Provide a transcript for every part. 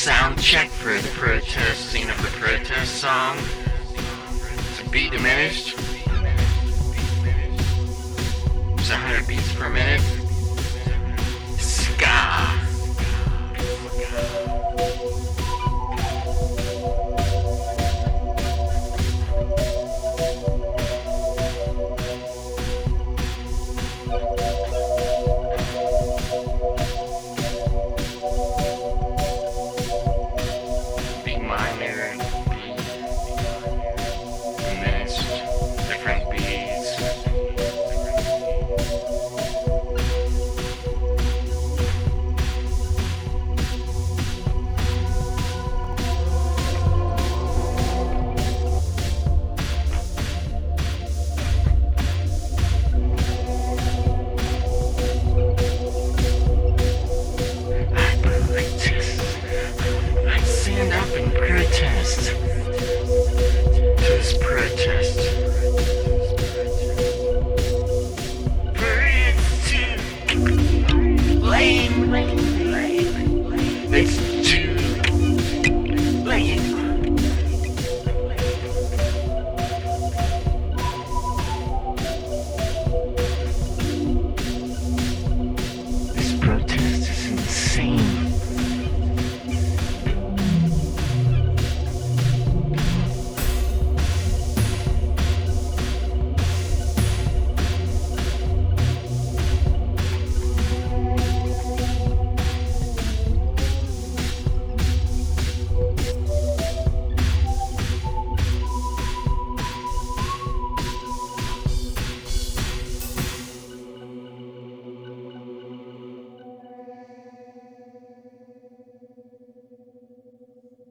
sound check for the protesting of the protest song. Is the beat diminished? It's 100 beats per minute. Ska. B minor, diminished, different beats. I stand up and protest. This protest. For it's too lame. It's too lame. This protest is insane.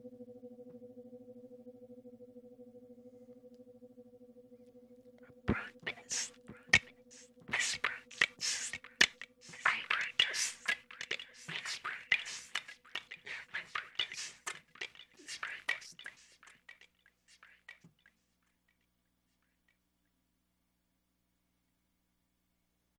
Protest.